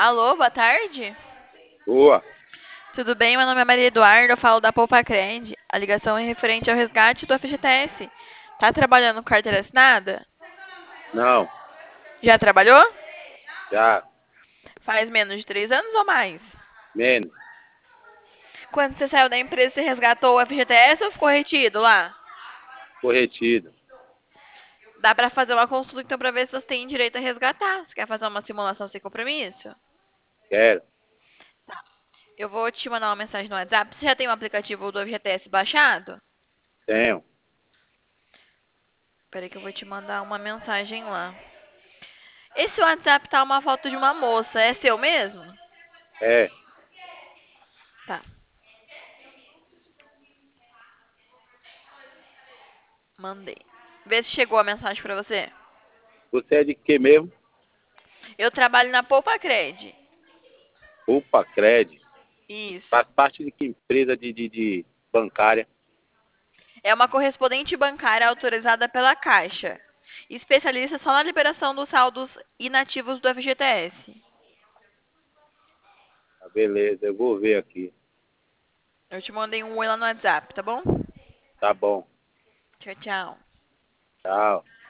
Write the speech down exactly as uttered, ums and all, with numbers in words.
Alô, boa tarde. Boa. Tudo bem? Meu nome é Maria Eduarda, eu falo da Poupa Cred. A ligação é referente ao resgate do F G T S. Tá trabalhando com carteira assinada? Não, Já trabalhou? já Faz menos de três anos ou mais? menos. Quando você saiu da empresa, você resgatou o F G T S ou ficou retido lá? Corretido. Dá pra fazer uma consulta então pra ver se você tem direito a resgatar. Você quer fazer uma simulação sem compromisso? Quero. Eu vou te mandar uma mensagem no WhatsApp. Você já tem o aplicativo do F G T S baixado? Tenho. Peraí que eu vou te mandar uma mensagem lá. Esse WhatsApp tá uma foto de uma moça. É seu mesmo? É. Tá, mandei. Vê se chegou a mensagem pra você. Você é de que mesmo? Eu trabalho na Poupa Cred. Opa, Cred. Isso. Faz parte de que empresa de, de, de bancária? É uma correspondente bancária autorizada pela Caixa. Especialista só na liberação dos saldos inativos do F G T S. Ah, beleza, eu vou ver aqui. Eu te mandei um oi lá no WhatsApp, tá bom? Tá bom. Tchau, tchau. Tchau.